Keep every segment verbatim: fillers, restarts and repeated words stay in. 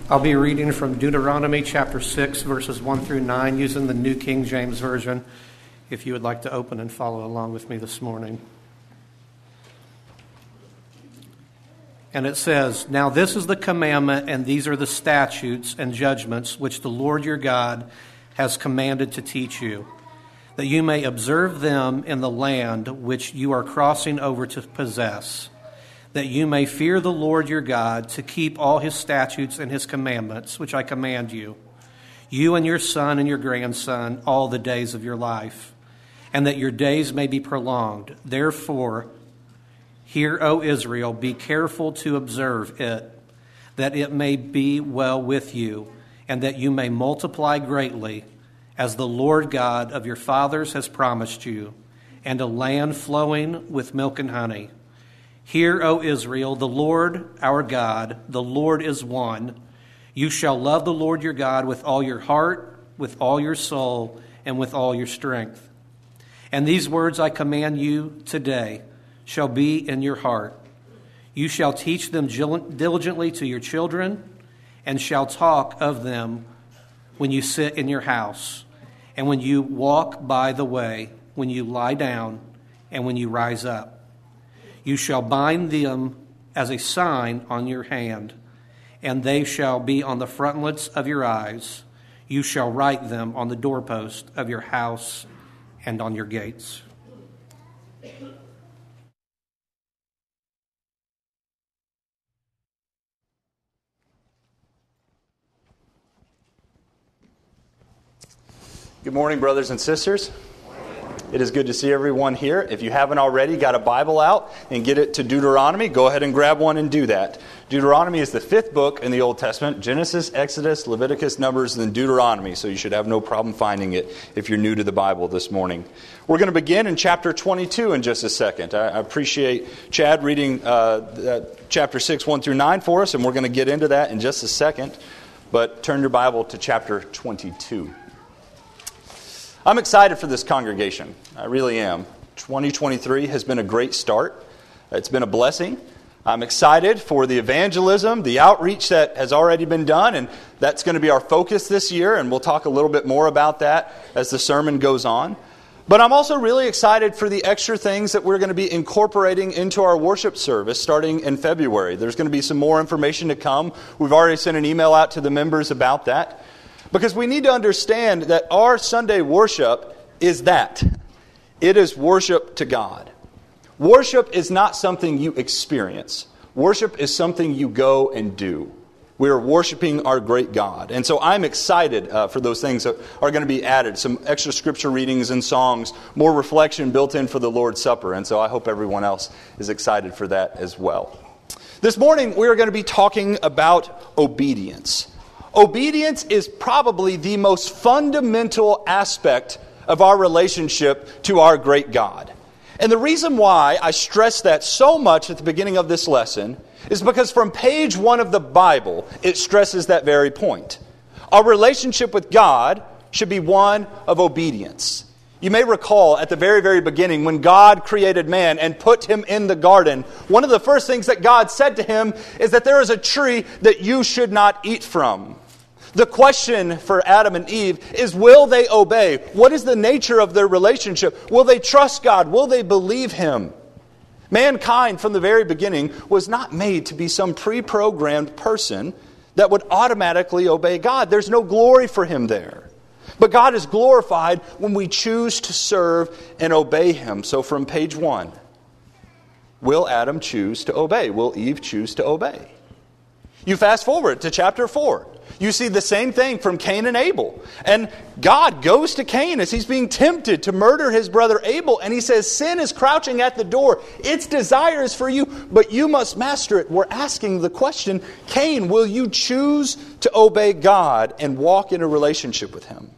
I'll be reading from Deuteronomy chapter six, verses one through nine, using the New King James Version, if you would like to open and follow along with me this morning. And it says, "Now this is the commandment, and these are the statutes and judgments which the Lord your God has commanded to teach you, that you may observe them in the land which you are crossing over to possess, that you may fear the Lord your God, to keep all his statutes and his commandments, which I command you, you and your son and your grandson, all the days of your life, and that your days may be prolonged. Therefore, hear, O Israel, be careful to observe it, that it may be well with you, and that you may multiply greatly, as the Lord God of your fathers has promised you, and a land flowing with milk and honey. Hear, O Israel, the Lord our God, the Lord is one. You shall love the Lord your God with all your heart, with all your soul, and with all your strength. And these words I command you today shall be in your heart. You shall teach them diligently to your children, and shall talk of them when you sit in your house, and when you walk by the way, when you lie down, and when you rise up. You shall bind them as a sign on your hand, and they shall be on the frontlets of your eyes. You shall write them on the doorpost of your house and on your gates." Good morning, brothers and sisters. It is good to see everyone here. If you haven't already got a Bible out and get it to Deuteronomy, go ahead and grab one and do that. Deuteronomy is the fifth book in the Old Testament: Genesis, Exodus, Leviticus, Numbers, and then Deuteronomy. So you should have no problem finding it if you're new to the Bible this morning. We're going to begin in chapter twenty-two in just a second. I appreciate Chad reading uh, chapter six, one through nine for us, and we're going to get into that in just a second. But turn your Bible to chapter twenty-two. I'm excited for this congregation. I really am. twenty twenty-three has been a great start. It's been a blessing. I'm excited for the evangelism, the outreach that has already been done, and that's going to be our focus this year, and we'll talk a little bit more about that as the sermon goes on. But I'm also really excited for the extra things that we're going to be incorporating into our worship service starting in February. There's going to be some more information to come. We've already sent an email out to the members about that. Because we need to understand that our Sunday worship is that. It is worship to God. Worship is not something you experience. Worship is something you go and do. We are worshiping our great God. And so I'm excited uh, for those things that are going to be added. Some extra scripture readings and songs, more reflection built in for the Lord's Supper. And so I hope everyone else is excited for that as well. This morning we are going to be talking about obedience. Obedience is probably the most fundamental aspect of our relationship to our great God. And the reason why I stress that so much at the beginning of this lesson is because from page one of the Bible, it stresses that very point. Our relationship with God should be one of obedience. You may recall at the very, very beginning when God created man and put him in the garden, one of the first things that God said to him is that there is a tree that you should not eat from. The question for Adam and Eve is, will they obey? What is the nature of their relationship? Will they trust God? Will they believe him? Mankind from the very beginning was not made to be some pre-programmed person that would automatically obey God. There's no glory for him there. But God is glorified when we choose to serve and obey him. So from page one, will Adam choose to obey? Will Eve choose to obey? You fast forward to chapter four. You see the same thing from Cain and Abel. And God goes to Cain as he's being tempted to murder his brother Abel. And he says, sin is crouching at the door. Its desire is for you, but you must master it. We're asking the question, Cain, will you choose to obey God and walk in a relationship with him?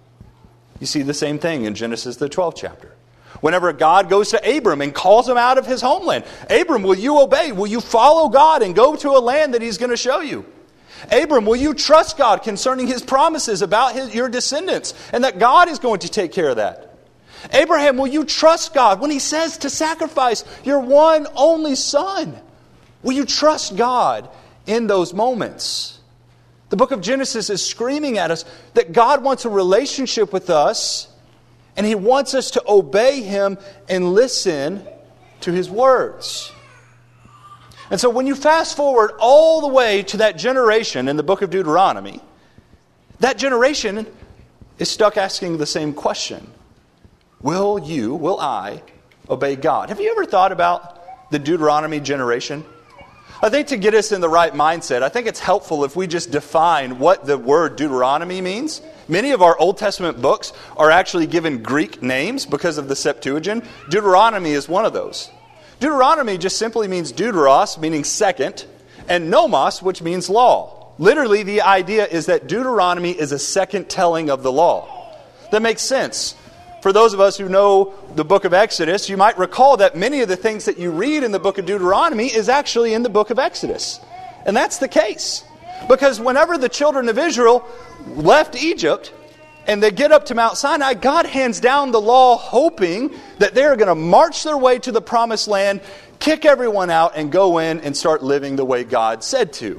You see the same thing in Genesis, the twelfth chapter. Whenever God goes to Abram and calls him out of his homeland, Abram, will you obey? Will you follow God and go to a land that he's going to show you? Abram, will you trust God concerning his promises about his, your descendants and that God is going to take care of that? Abraham, will you trust God when he says to sacrifice your one only son? Will you trust God in those moments? The book of Genesis is screaming at us that God wants a relationship with us, and He wants us to obey Him and listen to His words. And so when you fast forward all the way to that generation in the book of Deuteronomy, that generation is stuck asking the same question. Will you, will I, obey God? Have you ever thought about the Deuteronomy generation? I think to get us in the right mindset, I think it's helpful if we just define what the word Deuteronomy means. Many of our Old Testament books are actually given Greek names because of the Septuagint. Deuteronomy is one of those. Deuteronomy just simply means deuteros, meaning second, and nomos, which means law. Literally, the idea is that Deuteronomy is a second telling of the law. That makes sense. For those of us who know the book of Exodus, you might recall that many of the things that you read in the book of Deuteronomy is actually in the book of Exodus. And that's the case. Because whenever the children of Israel left Egypt and they get up to Mount Sinai, God hands down the law hoping that they're going to march their way to the promised land, kick everyone out, and go in and start living the way God said to.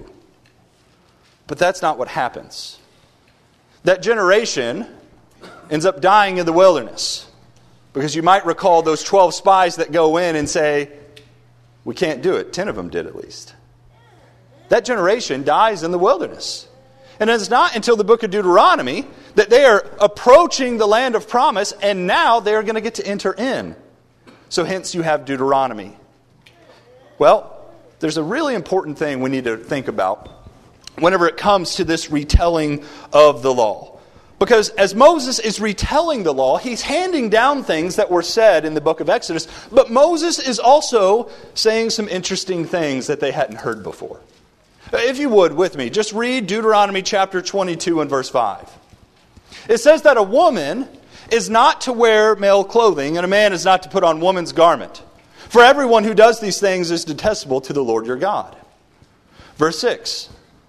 But that's not what happens. That generation ends up dying in the wilderness. Because you might recall those twelve spies that go in and say, we can't do it. Ten of them did at least. That generation dies in the wilderness. And it's not until the book of Deuteronomy that they are approaching the land of promise, and now they are going to get to enter in. So hence you have Deuteronomy. Well, there's a really important thing we need to think about whenever it comes to this retelling of the law. Because as Moses is retelling the law, he's handing down things that were said in the book of Exodus, but Moses is also saying some interesting things that they hadn't heard before. If you would, with me, just read Deuteronomy chapter twenty-two and verse five. It says that a woman is not to wear male clothing, and a man is not to put on woman's garment. For everyone who does these things is detestable to the Lord your God. Verse six.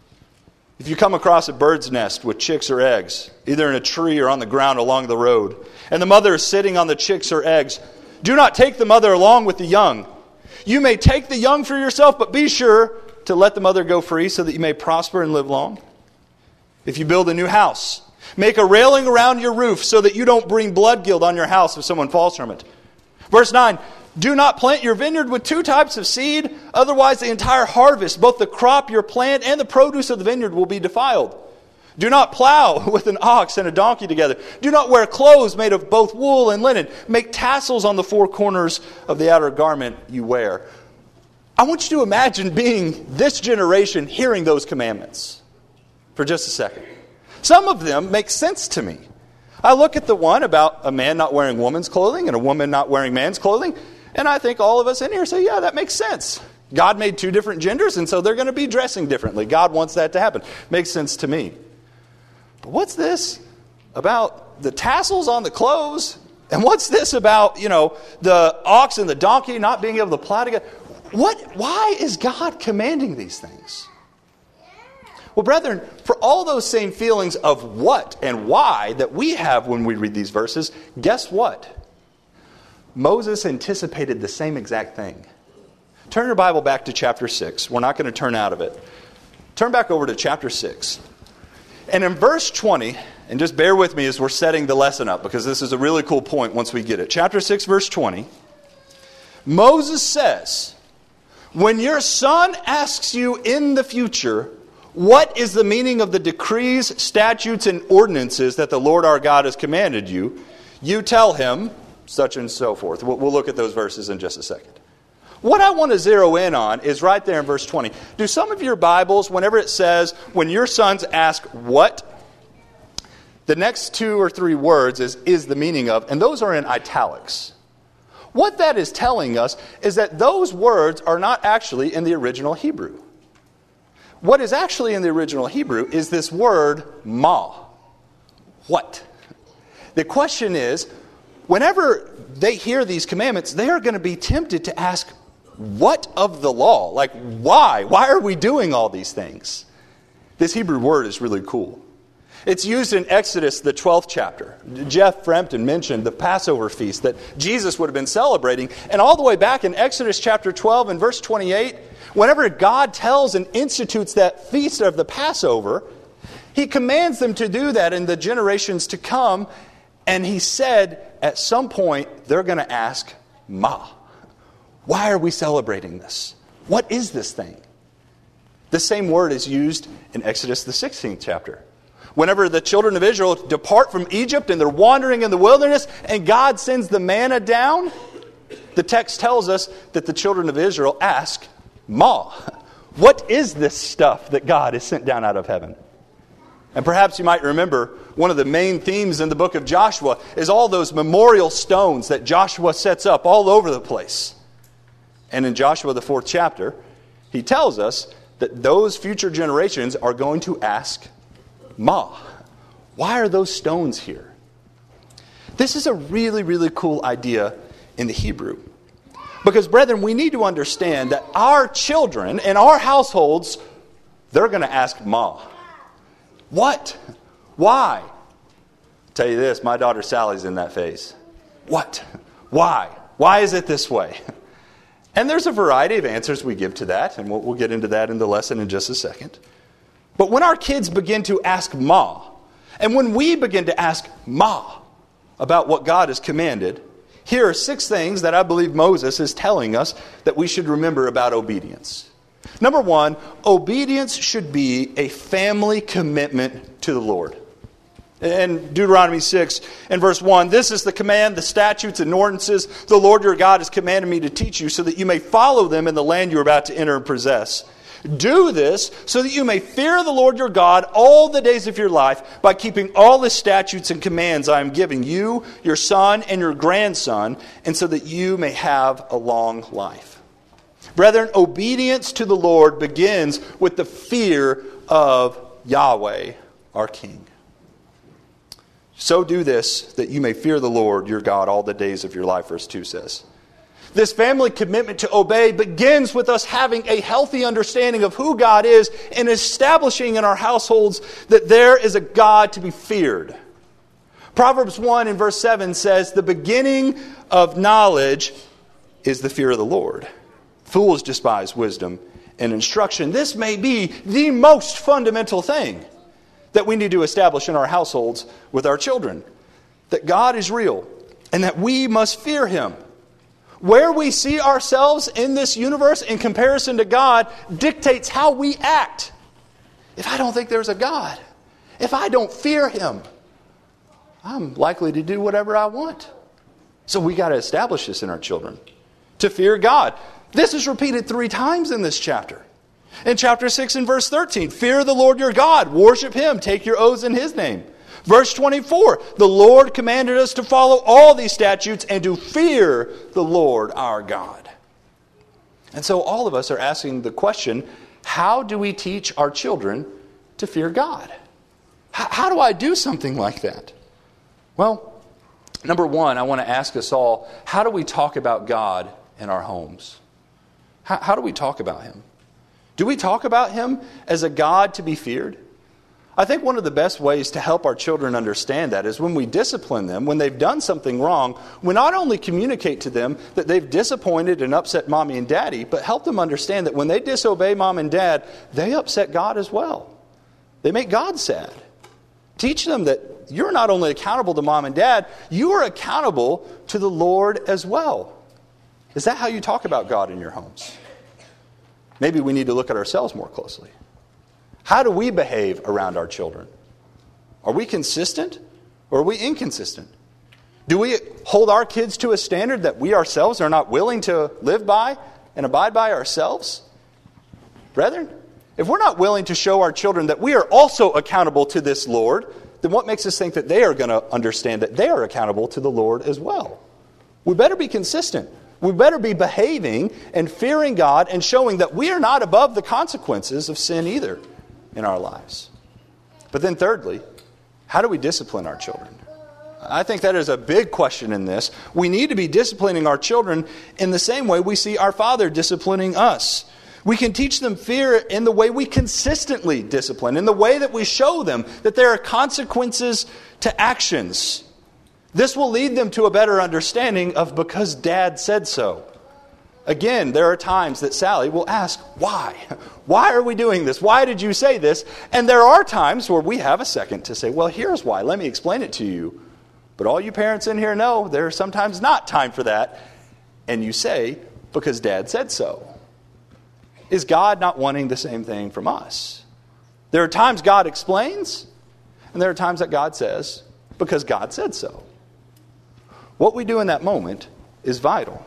If you come across a bird's nest with chicks or eggs, either in a tree or on the ground along the road, and the mother is sitting on the chicks or eggs, do not take the mother along with the young. You may take the young for yourself, but be sure to let the mother go free so that you may prosper and live long. If you build a new house, make a railing around your roof so that you don't bring blood guilt on your house if someone falls from it. Verse nine, do not plant your vineyard with two types of seed, otherwise the entire harvest, both the crop your plant and the produce of the vineyard will be defiled. Do not plow with an ox and a donkey together. Do not wear clothes made of both wool and linen. Make tassels on the four corners of the outer garment you wear. I want you to imagine being this generation hearing those commandments for just a second. Some of them make sense to me. I look at the one about a man not wearing woman's clothing and a woman not wearing man's clothing, and I think all of us in here say, yeah, that makes sense. God made two different genders, and so they're going to be dressing differently. God wants that to happen. Makes sense to me. But what's this about the tassels on the clothes? And what's this about, you know, the ox and the donkey not being able to plow together? What? Why is God commanding these things? Well, brethren, for all those same feelings of what and why that we have when we read these verses, guess what? Moses anticipated the same exact thing. Turn your Bible back to chapter six. We're not going to turn out of it. Turn back over to chapter six. And in verse twenty, and just bear with me as we're setting the lesson up, because this is a really cool point once we get it. Chapter six, verse twenty. Moses says, when your son asks you in the future, what is the meaning of the decrees, statutes, and ordinances that the Lord our God has commanded you, you tell him, such and so forth. We'll, we'll look at those verses in just a second. What I want to zero in on is right there in verse twenty. Do some of your Bibles, whenever it says, when your sons ask what, the next two or three words is, is the meaning of, and those are in italics. What that is telling us is that those words are not actually in the original Hebrew. What is actually in the original Hebrew is this word ma. What? The question is, whenever they hear these commandments, they are going to be tempted to ask, what of the law? Like, why? Why are we doing all these things? This Hebrew word is really cool. It's used in Exodus, the twelfth chapter. Jeff Frampton mentioned the Passover feast that Jesus would have been celebrating. And all the way back in Exodus chapter twelve and verse twenty-eight, whenever God tells and institutes that feast of the Passover, He commands them to do that in the generations to come. And he said, at some point, they're going to ask, Ma, why are we celebrating this? What is this thing? The same word is used in Exodus, the sixteenth chapter. Whenever the children of Israel depart from Egypt and they're wandering in the wilderness and God sends the manna down, the text tells us that the children of Israel ask, Ma, what is this stuff that God has sent down out of heaven? And perhaps you might remember one of the main themes in the book of Joshua is all those memorial stones that Joshua sets up all over the place. And in Joshua, the fourth chapter, he tells us that those future generations are going to ask, Ma, why are those stones here? This is a really, really cool idea in the Hebrew. Because, brethren, we need to understand that our children and our households, they're going to ask Ma. What? Why? I'll tell you this, my daughter Sally's in that phase. What? Why? Why is it this way? And there's a variety of answers we give to that, and we'll, we'll get into that in the lesson in just a second. But when our kids begin to ask Ma, and when we begin to ask Ma about what God has commanded, here are six things that I believe Moses is telling us that we should remember about obedience. Number one, obedience should be a family commitment to the Lord. In Deuteronomy six and verse one, this is the command, the statutes and ordinances the Lord your God has commanded me to teach you so that you may follow them in the land you are about to enter and possess. Do this so that you may fear the Lord your God all the days of your life by keeping all the statutes and commands I am giving you, your son, and your grandson, and so that you may have a long life. Brethren, obedience to the Lord begins with the fear of Yahweh, our King. So do this that you may fear the Lord your God all the days of your life, verse two says. This family commitment to obey begins with us having a healthy understanding of who God is and establishing in our households that there is a God to be feared. Proverbs one and verse seven says, the beginning of knowledge is the fear of the Lord. Fools despise wisdom and instruction. This may be the most fundamental thing that we need to establish in our households with our children. That God is real and that we must fear Him. Where we see ourselves in this universe in comparison to God dictates how we act. If I don't think there's a God, if I don't fear Him, I'm likely to do whatever I want. So we got to establish this in our children. To fear God. This is repeated three times in this chapter. In chapter six and verse thirteen, fear the Lord your God, worship Him, take your oaths in His name. Verse twenty-four, the Lord commanded us to follow all these statutes and to fear the Lord our God. And so all of us are asking the question, how do we teach our children to fear God? How, how do I do something like that? Well, number one, I want to ask us all, how do we talk about God in our homes? How, how do we talk about Him? Do we talk about Him as a God to be feared? I think one of the best ways to help our children understand that is when we discipline them, when they've done something wrong, we not only communicate to them that they've disappointed and upset mommy and daddy, but help them understand that when they disobey mom and dad, they upset God as well. They make God sad. Teach them that you're not only accountable to mom and dad, you are accountable to the Lord as well. Is that how you talk about God in your homes? Maybe we need to look at ourselves more closely. How do we behave around our children? Are we consistent or are we inconsistent? Do we hold our kids to a standard that we ourselves are not willing to live by and abide by ourselves? Brethren, if we're not willing to show our children that we are also accountable to this Lord, then what makes us think that they are going to understand that they are accountable to the Lord as well? We better be consistent. We better be behaving and fearing God and showing that we are not above the consequences of sin either in our lives. But then thirdly, how do we discipline our children? I think that is a big question in this. We need to be disciplining our children in the same way we see our Father disciplining us. We can teach them fear in the way we consistently discipline, in the way that we show them that there are consequences to actions. This will lead them to a better understanding of because Dad said so. Again, there are times that Sally will ask, why? Why are we doing this? Why did you say this? And there are times where we have a second to say, well, here's why. Let me explain it to you. But all you parents in here know there's sometimes not time for that. And you say, because Dad said so. Is God not wanting the same thing from us? There are times God explains, and there are times that God says, because God said so. What we do in that moment is vital.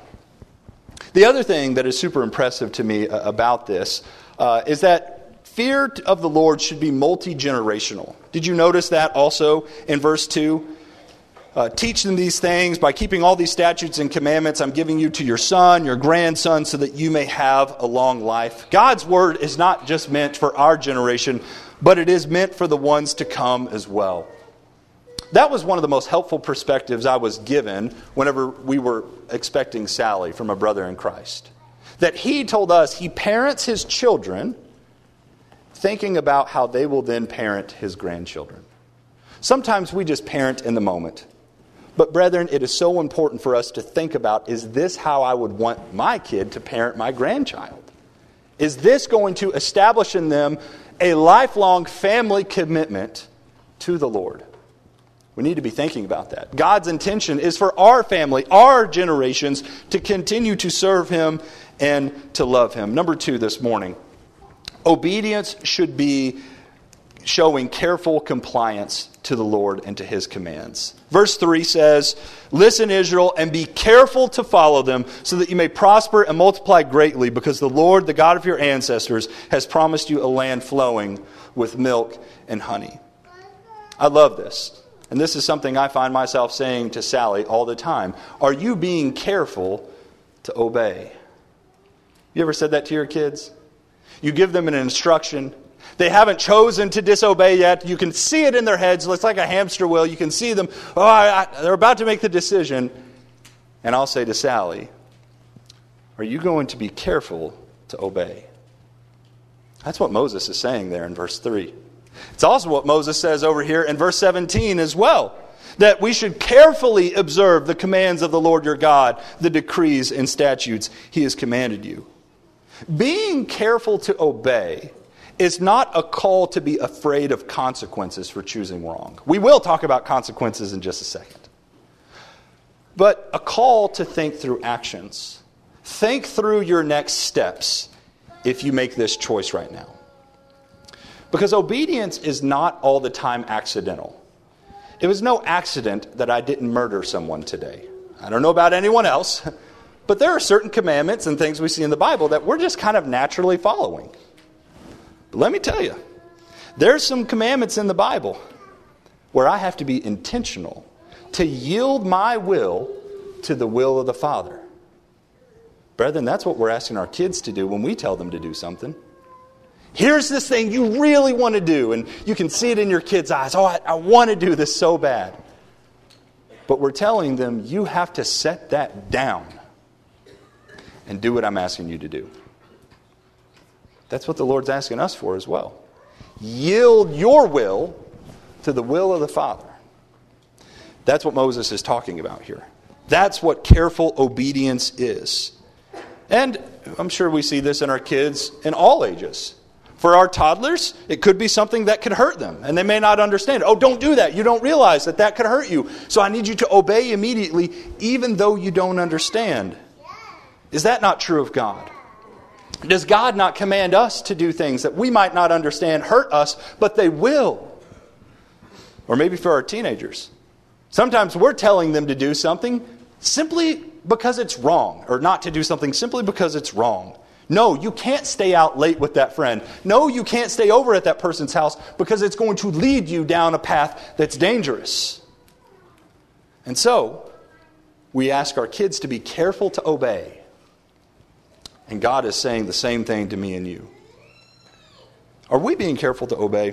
The other thing that is super impressive to me about this uh, is that fear of the Lord should be multi-generational. Did you notice that also in verse two? Uh, Teach them these things by keeping all these statutes and commandments I'm giving you to your son, your grandson, so that you may have a long life. God's word is not just meant for our generation, but it is meant for the ones to come as well. That was one of the most helpful perspectives I was given whenever we were expecting Sally from a brother in Christ. That he told us he parents his children thinking about how they will then parent his grandchildren. Sometimes we just parent in the moment. But brethren, it is so important for us to think about, is this how I would want my kid to parent my grandchild? Is this going to establish in them a lifelong family commitment to the Lord? We need to be thinking about that. God's intention is for our family, our generations, to continue to serve Him and to love Him. Number two this morning, obedience should be showing careful compliance to the Lord and to His commands. Verse three says, "Listen, Israel, and be careful to follow them, so that you may prosper and multiply greatly, because the Lord, the God of your ancestors, has promised you a land flowing with milk and honey." I love this. And this is something I find myself saying to Sally all the time. Are you being careful to obey? You ever said that to your kids? You give them an instruction. They haven't chosen to disobey yet. You can see it in their heads. It's like a hamster wheel. You can see them. Oh, I, I, they're about to make the decision. And I'll say to Sally, are you going to be careful to obey? That's what Moses is saying there in verse three. It's also what Moses says over here in verse seventeen as well. That we should carefully observe the commands of the Lord your God, the decrees and statutes He has commanded you. Being careful to obey is not a call to be afraid of consequences for choosing wrong. We will talk about consequences in just a second. But a call to think through actions. Think through your next steps if you make this choice right now. Because obedience is not all the time accidental. It was no accident that I didn't murder someone today. I don't know about anyone else, but there are certain commandments and things we see in the Bible that we're just kind of naturally following. But let me tell you, there's some commandments in the Bible where I have to be intentional to yield my will to the will of the Father. Brethren, that's what we're asking our kids to do when we tell them to do something. Here's this thing you really want to do, and you can see it in your kids' eyes. Oh, I, I want to do this so bad. But we're telling them, you have to set that down and do what I'm asking you to do. That's what the Lord's asking us for as well. Yield your will to the will of the Father. That's what Moses is talking about here. That's what careful obedience is. And I'm sure we see this in our kids in all ages. For our toddlers, it could be something that could hurt them, and they may not understand. Oh, don't do that. You don't realize that that could hurt you. So I need you to obey immediately, even though you don't understand. Is that not true of God? Does God not command us to do things that we might not understand, hurt us, but they will? Or maybe for our teenagers. Sometimes we're telling them to do something simply because it's wrong, or not to do something simply because it's wrong. No, you can't stay out late with that friend. No, you can't stay over at that person's house because it's going to lead you down a path that's dangerous. And so, we ask our kids to be careful to obey. And God is saying the same thing to me and you. Are we being careful to obey?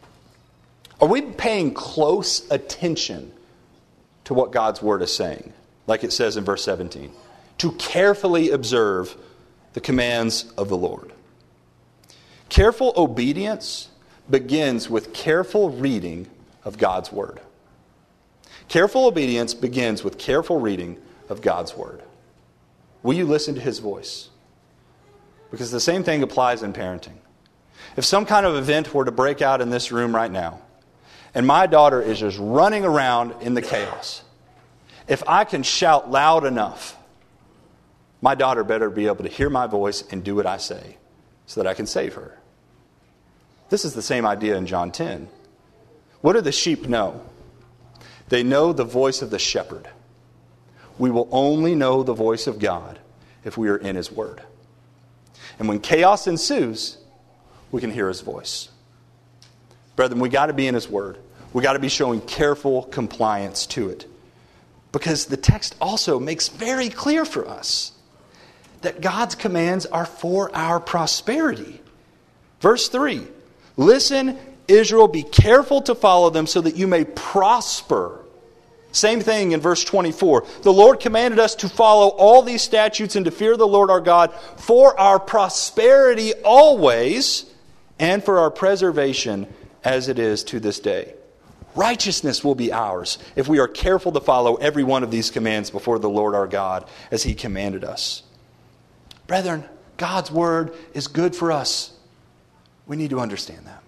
Are we paying close attention to what God's Word is saying? Like it says in verse seventeen. To carefully observe the commands of the Lord. Careful obedience begins with careful reading of God's Word. Careful obedience begins with careful reading of God's Word. Will you listen to his voice? Because the same thing applies in parenting. If some kind of event were to break out in this room right now, and my daughter is just running around in the chaos, if I can shout loud enough, my daughter better be able to hear my voice and do what I say so that I can save her. This is the same idea in John ten. What do the sheep know? They know the voice of the shepherd. We will only know the voice of God if we are in his word. And when chaos ensues, we can hear his voice. Brethren, we got to be in his word. We got to be showing careful compliance to it. Because the text also makes very clear for us that God's commands are for our prosperity. Verse three, listen, Israel, be careful to follow them so that you may prosper. Same thing in verse twenty-four. The Lord commanded us to follow all these statutes and to fear the Lord our God for our prosperity always and for our preservation as it is to this day. Righteousness will be ours if we are careful to follow every one of these commands before the Lord our God as he commanded us. Brethren, God's word is good for us. We need to understand that.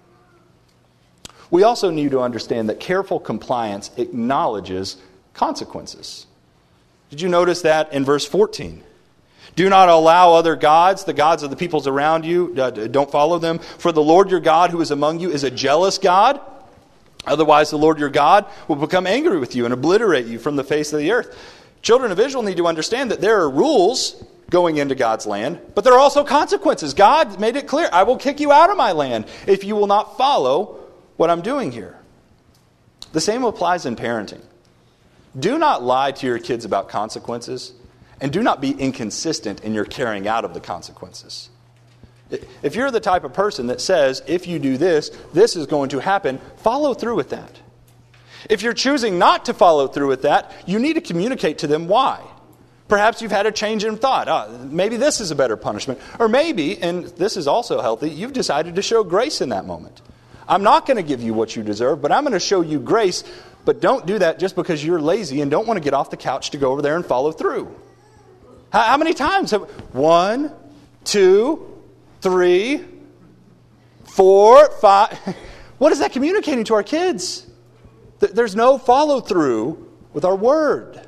We also need to understand that careful compliance acknowledges consequences. Did you notice that in verse fourteen? Do not allow other gods, the gods of the peoples around you, uh, don't follow them. For the Lord your God who is among you is a jealous God. Otherwise the Lord your God will become angry with you and obliterate you from the face of the earth. Children of Israel need to understand that there are rules going into God's land, but there are also consequences. God made it clear, I will kick you out of my land if you will not follow what I'm doing here. The same applies in parenting. Do not lie to your kids about consequences, and do not be inconsistent in your carrying out of the consequences. If you're the type of person that says, if you do this, this is going to happen, follow through with that. If you're choosing not to follow through with that, you need to communicate to them why. Perhaps you've had a change in thought. Oh, maybe this is a better punishment. Or maybe, and this is also healthy, you've decided to show grace in that moment. I'm not going to give you what you deserve, but I'm going to show you grace. But don't do that just because you're lazy and don't want to get off the couch to go over there and follow through. How, how many times have... One, two... Three, four, five. What is that communicating to our kids? There's no follow through with our word.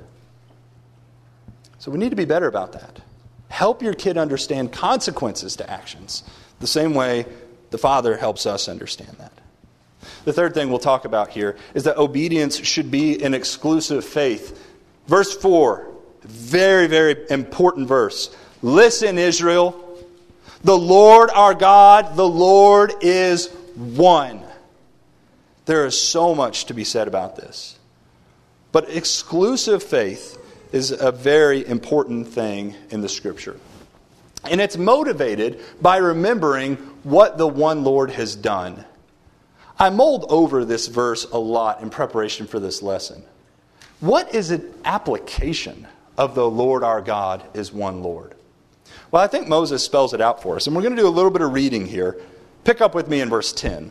So we need to be better about that. Help your kid understand consequences to actions, the same way the Father helps us understand that. The third thing we'll talk about here is that obedience should be an exclusive faith. Verse four, very, very important verse. Listen, Israel. The Lord our God, the Lord is one. There is so much to be said about this. But exclusive faith is a very important thing in the Scripture. And it's motivated by remembering what the one Lord has done. I mulled over this verse a lot in preparation for this lesson. What is an application of the Lord our God is one Lord? Well, I think Moses spells it out for us. And we're going to do a little bit of reading here. Pick up with me in verse ten.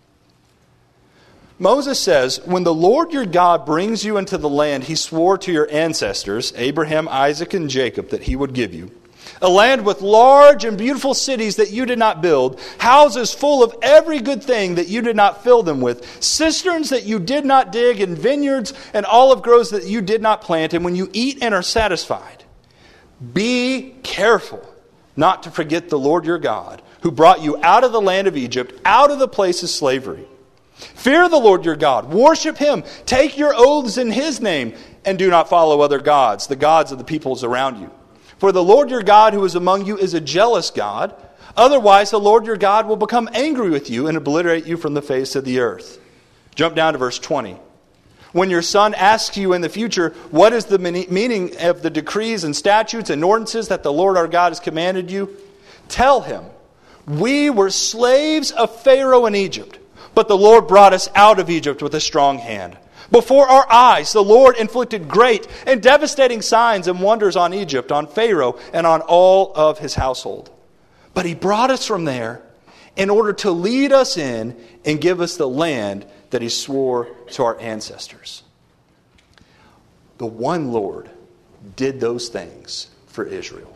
Moses says, when the Lord your God brings you into the land he swore to your ancestors, Abraham, Isaac, and Jacob, that he would give you, a land with large and beautiful cities that you did not build, houses full of every good thing that you did not fill them with, cisterns that you did not dig, and vineyards and olive groves that you did not plant, and when you eat and are satisfied, be careful not to forget the Lord your God, who brought you out of the land of Egypt, out of the place of slavery. Fear the Lord your God, worship him, take your oaths in his name, and do not follow other gods, the gods of the peoples around you. For the Lord your God who is among you is a jealous God. Otherwise the Lord your God will become angry with you and obliterate you from the face of the earth. Jump down to verse twenty. When your son asks you in the future, what is the meaning of the decrees and statutes and ordinances that the Lord our God has commanded you? Tell him, we were slaves of Pharaoh in Egypt, but the Lord brought us out of Egypt with a strong hand. Before our eyes, the Lord inflicted great and devastating signs and wonders on Egypt, on Pharaoh, and on all of his household. But he brought us from there in order to lead us in and give us the land that he swore to our ancestors. The one Lord did those things for Israel.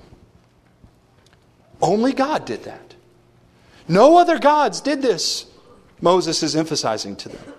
Only God did that. No other gods did this, Moses is emphasizing to them.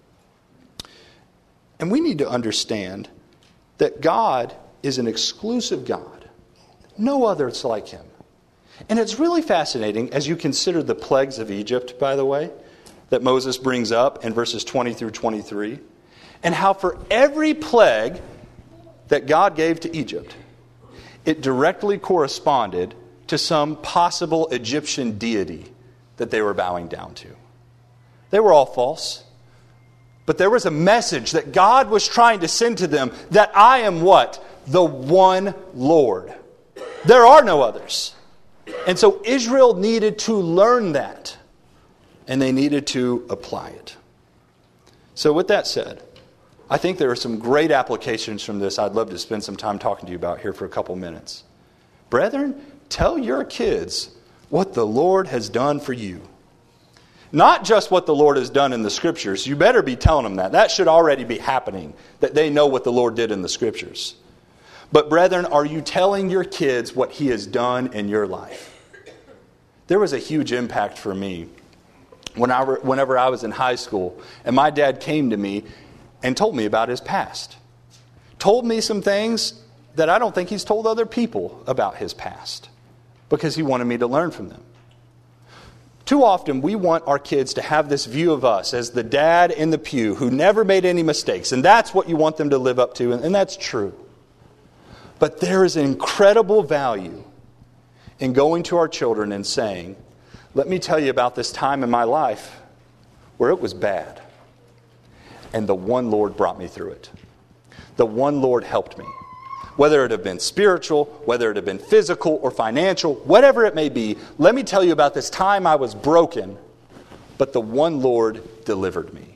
And we need to understand that God is an exclusive God. No others like him. And it's really fascinating as you consider the plagues of Egypt, by the way, that Moses brings up in verses twenty through twenty-three, and how for every plague that God gave to Egypt, it directly corresponded to some possible Egyptian deity that they were bowing down to. They were all false. But there was a message that God was trying to send to them, that I am what? The one Lord. There are no others. And so Israel needed to learn that. And they needed to apply it. So with that said, I think there are some great applications from this I'd love to spend some time talking to you about here for a couple minutes. Brethren, tell your kids what the Lord has done for you. Not just what the Lord has done in the Scriptures. You better be telling them that. That should already be happening, that they know what the Lord did in the Scriptures. But brethren, are you telling your kids what He has done in your life? There was a huge impact for me when I, whenever I was in high school, and my dad came to me and told me about his past. Told me some things that I don't think he's told other people about his past, because he wanted me to learn from them. Too often we want our kids to have this view of us as the dad in the pew who never made any mistakes, and that's what you want them to live up to, and that's true. But there is an incredible value in going to our children and saying, let me tell you about this time in my life where it was bad, and the one Lord brought me through it. The one Lord helped me. Whether it have been spiritual, whether it have been physical or financial, whatever it may be, let me tell you about this time I was broken, but the one Lord delivered me.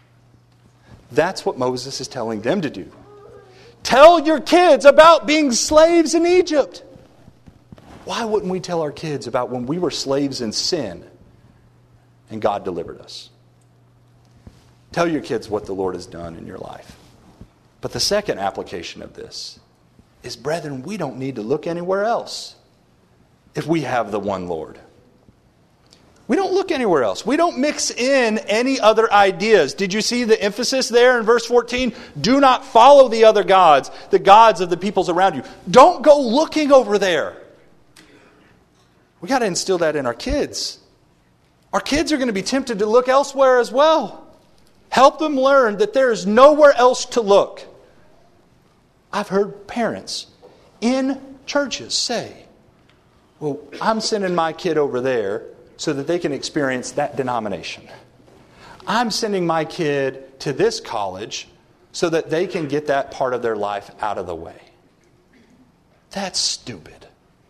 That's what Moses is telling them to do. Tell your kids about being slaves in Egypt. Why wouldn't we tell our kids about when we were slaves in sin and God delivered us? Tell your kids what the Lord has done in your life. But the second application of this is, brethren, we don't need to look anywhere else if we have the one Lord. We don't look anywhere else. We don't mix in any other ideas. Did you see the emphasis there in verse fourteen? Do not follow the other gods, the gods of the peoples around you. Don't go looking over there. We got to instill that in our kids. Our kids are going to be tempted to look elsewhere as well. Help them learn that there is nowhere else to look. I've heard parents in churches say, well, I'm sending my kid over there so that they can experience that denomination. I'm sending my kid to this college so that they can get that part of their life out of the way. That's stupid.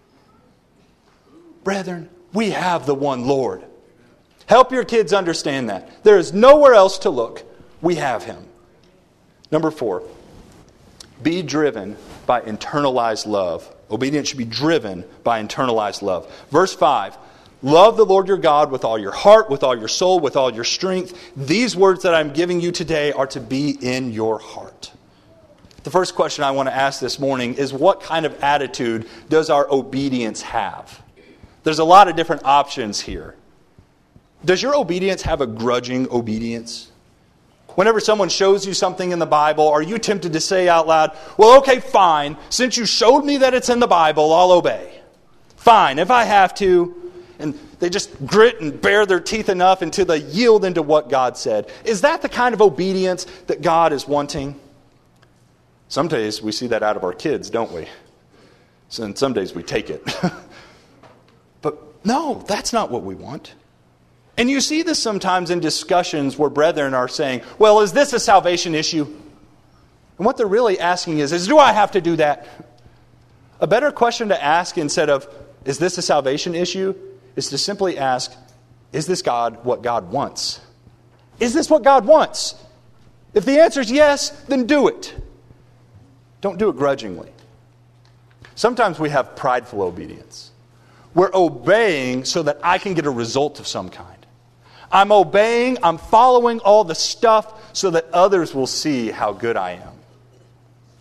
Brethren, we have the one Lord. Help your kids understand that. There is nowhere else to look. We have Him. Number four, be driven by internalized love. Obedience should be driven by internalized love. Verse five, love the Lord your God with all your heart, with all your soul, with all your strength. These words that I'm giving you today are to be in your heart. The first question I want to ask this morning is, what kind of attitude does our obedience have? There's a lot of different options here. Does your obedience have a grudging obedience? Whenever someone shows you something in the Bible, are you tempted to say out loud, well, okay, fine. Since you showed me that it's in the Bible, I'll obey. Fine, if I have to. And they just grit and bare their teeth enough until they yield into what God said. Is that the kind of obedience that God is wanting? Some days we see that out of our kids, don't we? So and some days we take it. But no, that's not what we want. And you see this sometimes in discussions where brethren are saying, well, is this a salvation issue? And what they're really asking is, is do I have to do that? A better question to ask instead of, is this a salvation issue, is to simply ask, is this God what God wants? Is this what God wants? If the answer is yes, then do it. Don't do it grudgingly. Sometimes we have prideful obedience. We're obeying so that I can get a result of some kind. I'm obeying, I'm following all the stuff so that others will see how good I am.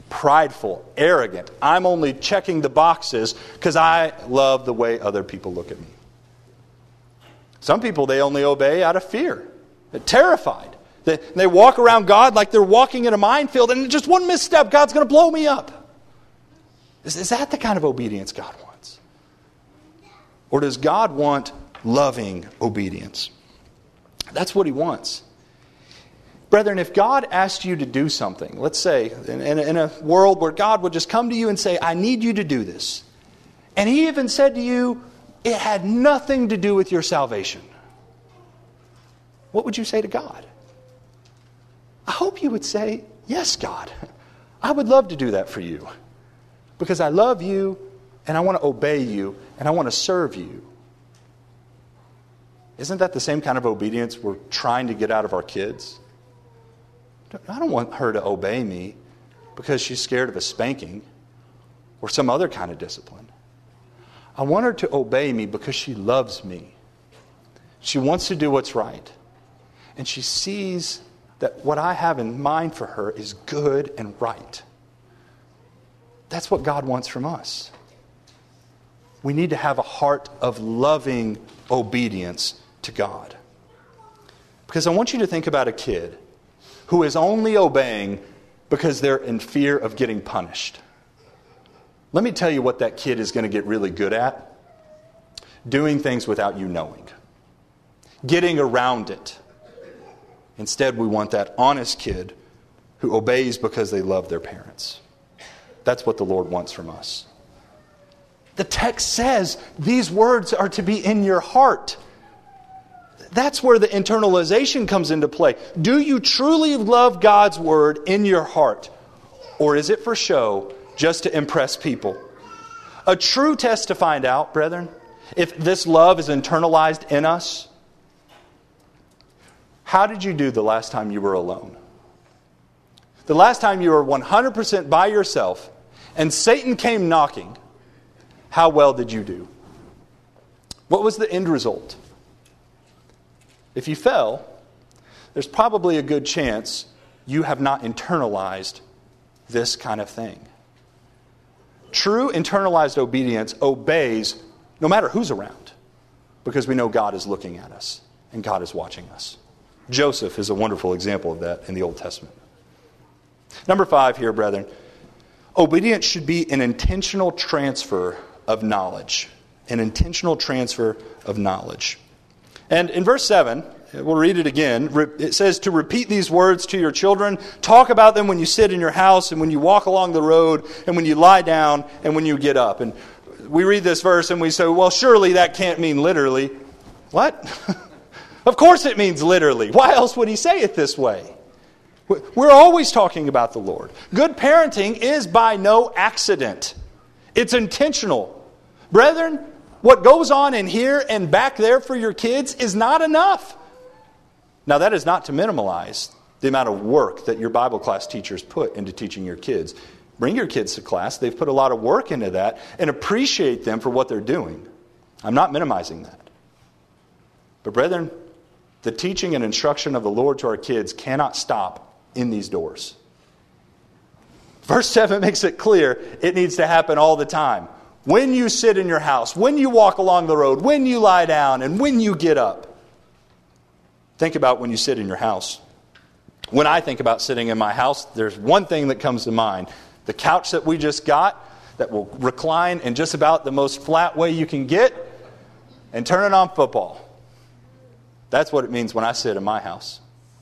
prideful, arrogant. I'm only checking the boxes because I love the way other people look at me. Some people, they only obey out of fear. They're terrified. They, they walk around God like they're walking in a minefield, and just one misstep, God's going to blow me up. Is, is that the kind of obedience God wants? Or does God want loving obedience? That's what He wants. Brethren, if God asked you to do something, let's say in, in, in a world where God would just come to you and say, I need you to do this. And He even said to you, it had nothing to do with your salvation. What would you say to God? I hope you would say, yes, God, I would love to do that for you. Because I love you, and I want to obey you, and I want to serve you. Isn't that the same kind of obedience we're trying to get out of our kids? I don't want her to obey me because she's scared of a spanking or some other kind of discipline. I want her to obey me because she loves me. She wants to do what's right. And she sees that what I have in mind for her is good and right. That's what God wants from us. We need to have a heart of loving obedience to God. Because I want you to think about a kid who is only obeying because they're in fear of getting punished. Let me tell you what that kid is going to get really good at. Doing things without you knowing. Getting around it. Instead, we want that honest kid who obeys because they love their parents. That's what the Lord wants from us. The text says these words are to be in your heart. That's where the internalization comes into play. Do you truly love God's word in your heart? Or is it for show, just to impress people? A true test to find out, brethren, if this love is internalized in us. How did you do the last time you were alone? The last time you were one hundred percent by yourself and Satan came knocking, how well did you do? What was the end result? If you fell, there's probably a good chance you have not internalized this kind of thing. True internalized obedience obeys no matter who's around, because we know God is looking at us and God is watching us. Joseph is a wonderful example of that in the Old Testament. Number five here, brethren. Obedience should be an intentional transfer of knowledge. An intentional transfer of knowledge. And in verse seven, we'll read it again. It says to repeat these words to your children. Talk about them when you sit in your house and when you walk along the road and when you lie down and when you get up. And we read this verse and we say, well, surely that can't mean literally. What? Of course it means literally. Why else would he say it this way? We're always talking about the Lord. Good parenting is by no accident. It's intentional. Brethren, what goes on in here and back there for your kids is not enough. Now that is not to minimize the amount of work that your Bible class teachers put into teaching your kids. Bring your kids to class. They've put a lot of work into that, and appreciate them for what they're doing. I'm not minimizing that. But brethren, the teaching and instruction of the Lord to our kids cannot stop in these doors. Verse seven makes it clear it needs to happen all the time. When you sit in your house, when you walk along the road, when you lie down, and when you get up. Think about when you sit in your house. When I think about sitting in my house, there's one thing that comes to mind. The couch that we just got that will recline in just about the most flat way you can get and turn it on football. That's what it means when I sit in my house.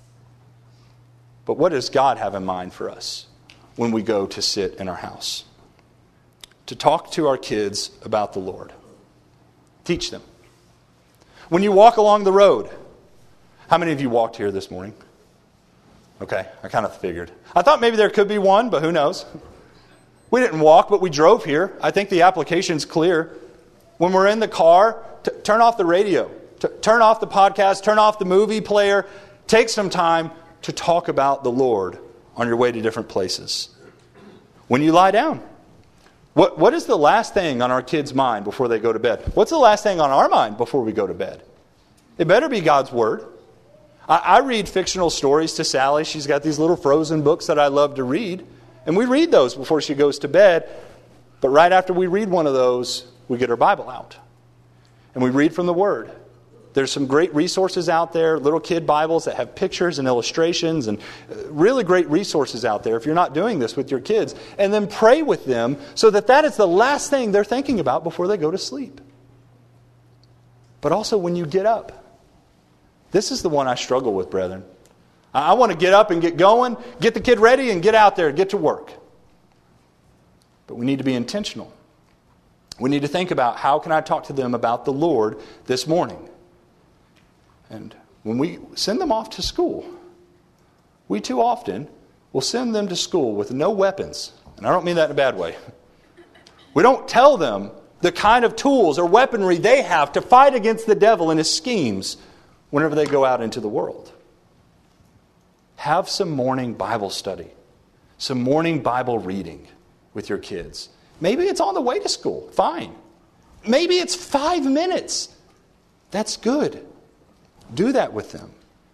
But what does God have in mind for us when we go to sit in our house? To talk to our kids about the Lord. Teach them. When you walk along the road, how many of you walked here this morning? Okay, I kind of figured. I thought maybe there could be one, but who knows? We didn't walk, but we drove here. I think the application's clear. When we're in the car, t- turn off the radio. T- turn off the podcast. Turn off the movie player. Take some time to talk about the Lord on your way to different places. When you lie down, what what is the last thing on our kids' mind before they go to bed? What's the last thing on our mind before we go to bed? It better be God's Word. I, I read fictional stories to Sally. She's got these little frozen books that I love to read. And we read those before she goes to bed. But right after we read one of those, we get our Bible out. And we read from the Word. There's some great resources out there, little kid Bibles that have pictures and illustrations, and really great resources out there if you're not doing this with your kids. And then pray with them so that that is the last thing they're thinking about before they go to sleep. But also when you get up. This is the one I struggle with, brethren. I want to get up and get going, get the kid ready and get out there, get to work. But we need to be intentional. We need to think about, how can I talk to them about the Lord this morning? And when we send them off to school, we too often will send them to school with no weapons. And I don't mean that in a bad way. We don't tell them the kind of tools or weaponry they have to fight against the devil and his schemes whenever they go out into the world. Have some morning Bible study, some morning Bible reading with your kids. Maybe it's on the way to school. Fine. Maybe it's five minutes. That's good. Do that with them.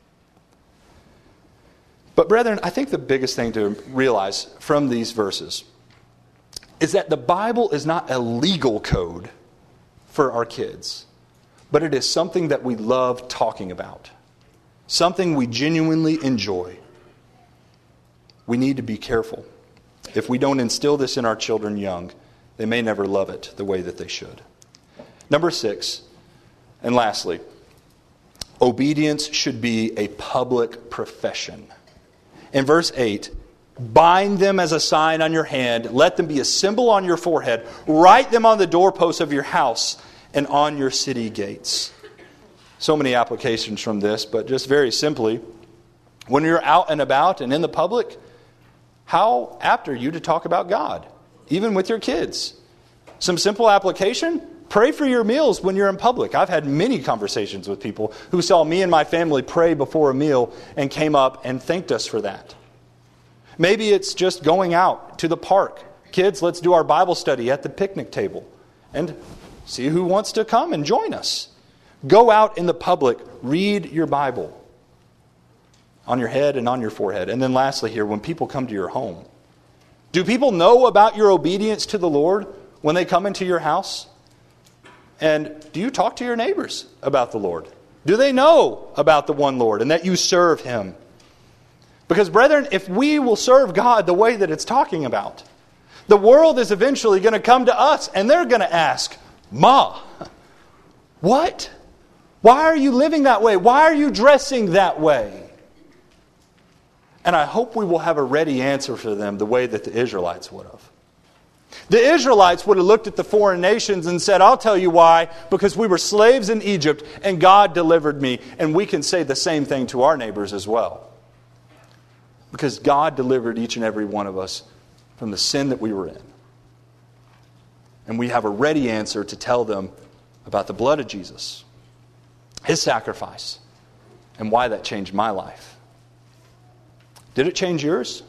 But brethren, I think the biggest thing to realize from these verses is that the Bible is not a legal code for our kids, but it is something that we love talking about, something we genuinely enjoy. We need to be careful. If we don't instill this in our children young, they may never love it the way that they should. Number six, and lastly, obedience should be a public profession. In verse eight, bind them as a sign on your hand, let them be a symbol on your forehead, write them on the doorposts of your house and on your city gates. So many applications from this, but just very simply, when you're out and about and in the public, how apt are you to talk about God, even with your kids? Some simple application: pray for your meals when you're in public. I've had many conversations with people who saw me and my family pray before a meal and came up and thanked us for that. Maybe it's just going out to the park. Kids, let's do our Bible study at the picnic table and see who wants to come and join us. Go out in the public, read your Bible on your head and on your forehead. And then lastly here, when people come to your home, do people know about your obedience to the Lord when they come into your house? And do you talk to your neighbors about the Lord? Do they know about the one Lord and that you serve Him? Because brethren, if we will serve God the way that it's talking about, the world is eventually going to come to us and they're going to ask, Ma, what? Why are you living that way? Why are you dressing that way? And I hope we will have a ready answer for them the way that the Israelites would have. The Israelites would have looked at the foreign nations and said, I'll tell you why, because we were slaves in Egypt and God delivered me. And we can say the same thing to our neighbors as well. Because God delivered each and every one of us from the sin that we were in. And we have a ready answer to tell them about the blood of Jesus, His sacrifice, and why that changed my life. Did it change yours?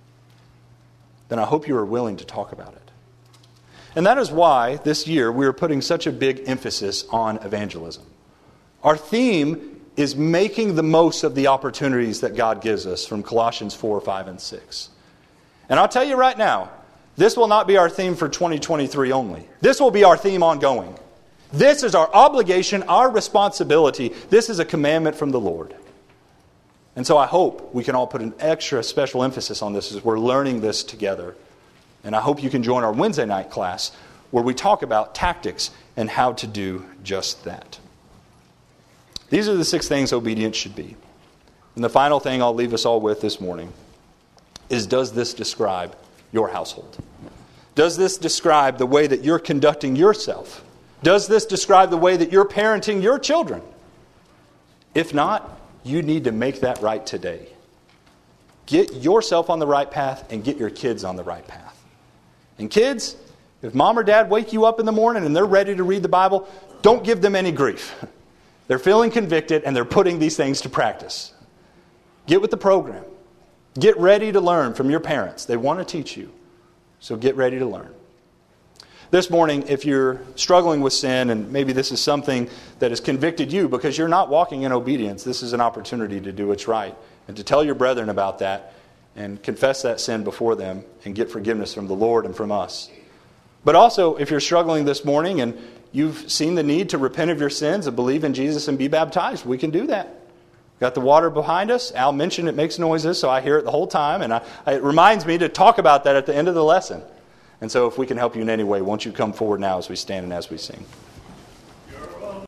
Then I hope you are willing to talk about it. And that is why this year we are putting such a big emphasis on evangelism. Our theme is making the most of the opportunities that God gives us from Colossians four, five, and six. And I'll tell you right now, this will not be our theme for twenty twenty-three only. This will be our theme ongoing. This is our obligation, our responsibility. This is a commandment from the Lord. And so I hope we can all put an extra special emphasis on this as we're learning this together. And I hope you can join our Wednesday night class where we talk about tactics and how to do just that. These are the six things obedience should be. And the final thing I'll leave us all with this morning is, does this describe your household? Does this describe the way that you're conducting yourself? Does this describe the way that you're parenting your children? If not, you need to make that right today. Get yourself on the right path and get your kids on the right path. And kids, if mom or dad wake you up in the morning and they're ready to read the Bible, don't give them any grief. They're feeling convicted and they're putting these things to practice. Get with the program. Get ready to learn from your parents. They want to teach you. So get ready to learn. This morning, if you're struggling with sin, and maybe this is something that has convicted you because you're not walking in obedience, this is an opportunity to do what's right and to tell your brethren about that and confess that sin before them and get forgiveness from the Lord and from us. But also, if you're struggling this morning and you've seen the need to repent of your sins and believe in Jesus and be baptized, we can do that. Got the water behind us. Al mentioned it makes noises, so I hear it the whole time. And I, it reminds me to talk about that at the end of the lesson. And so if we can help you in any way, won't you come forward now as we stand and as we sing.